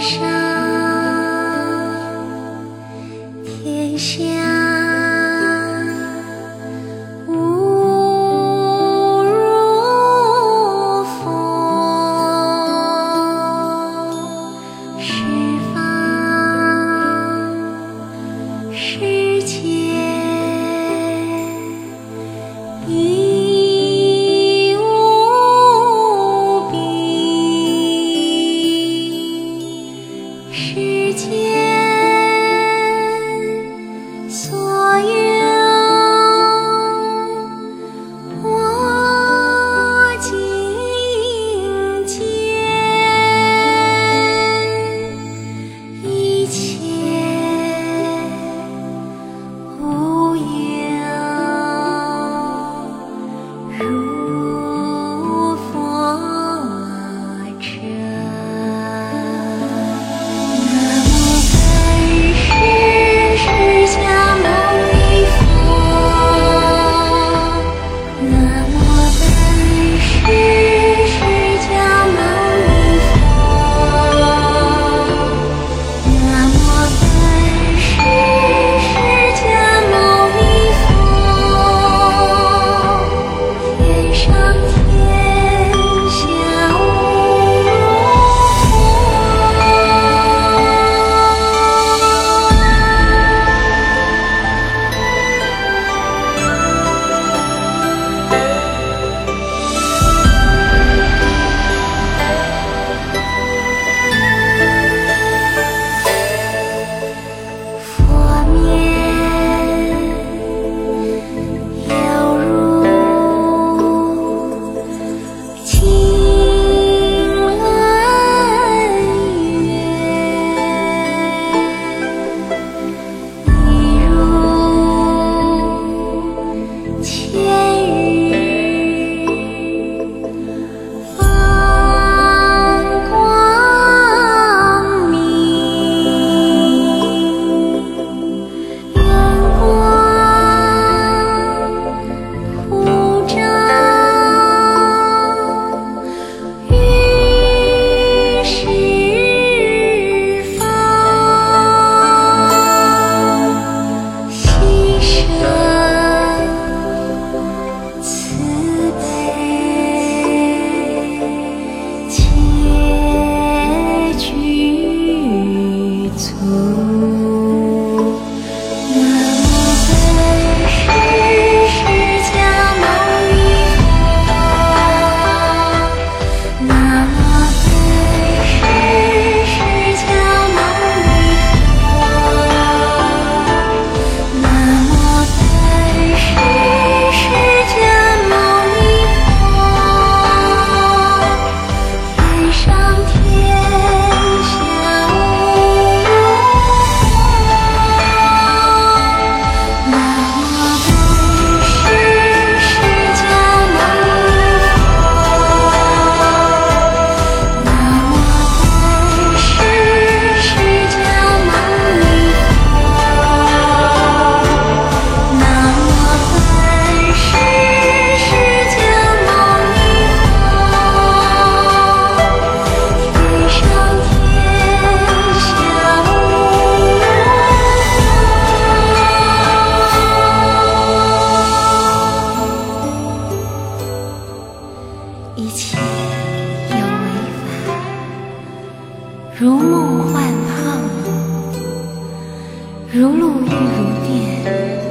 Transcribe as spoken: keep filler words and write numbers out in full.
上天下无如佛，十方世界一无比，世间所有我今见，一切无有如佛者。南无本师释迦牟尼佛，南无本师释迦牟尼佛，南无本师释迦牟尼佛，天上天下无如佛面犹如金銮月，一如千日放光明，圆光普照于十方，喜舍慈悲，且具足。南无本师释迦牟尼佛，南无本师释迦牟尼佛，南无本师释迦牟尼佛，天上天下无如佛。南无本师释迦牟尼佛，南无本师释迦牟尼佛，南无本师释迦牟尼佛，天上天下无如佛。一切有为法，如梦幻泡沫，如露亦如电，